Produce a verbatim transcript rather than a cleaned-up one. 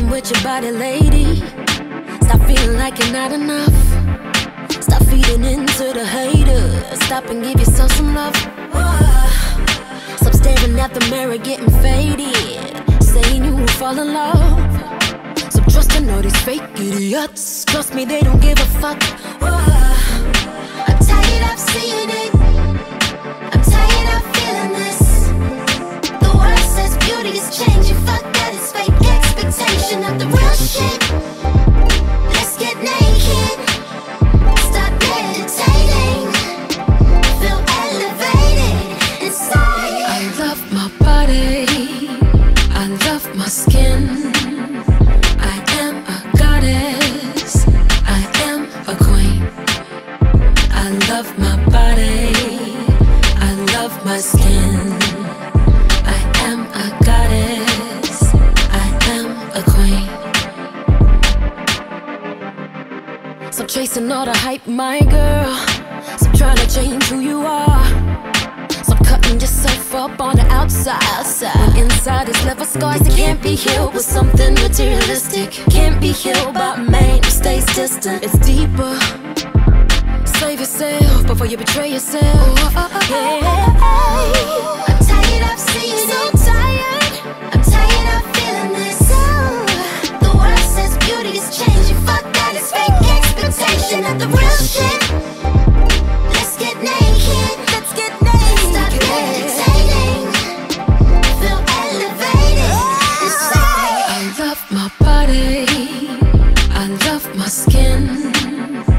playing with your body, lady. Stop feeling like you're not enough. Stop feeding into the haters. Stop and give yourself some love. Stop staring at the mirror, getting faded, saying you will fall in love. Stop trusting all these fake idiots. Trust me, they don't give a fuck. I'm tired of seeing it. I'm tired of feeling this. The world says beauty is changing. Fuck that, it's fake expectation of the real shit. Let's get naked. Start meditating. Feel elevated inside. I love my body. I love my skin. I am a goddess. I am a queen. I love my body. I love my skin. I am a goddess. I am a queen. Stop chasing all the hype, my girl. Stop trying to change who you are. Stop cutting yourself up on the outside. When inside is left with scars that can't be healed with something materialistic. Can't be healed by man who stays distant. It's deeper. Save yourself before you betray yourself. Yeah. I'm tired of seeing So it. tired. I'm tired of feeling this. The world says beauty is changing. Fuck that, it's fake expectation of the real shit. Let's get naked. Let's get naked. Stop meditating. Feel elevated inside. I love my body. I love my skin.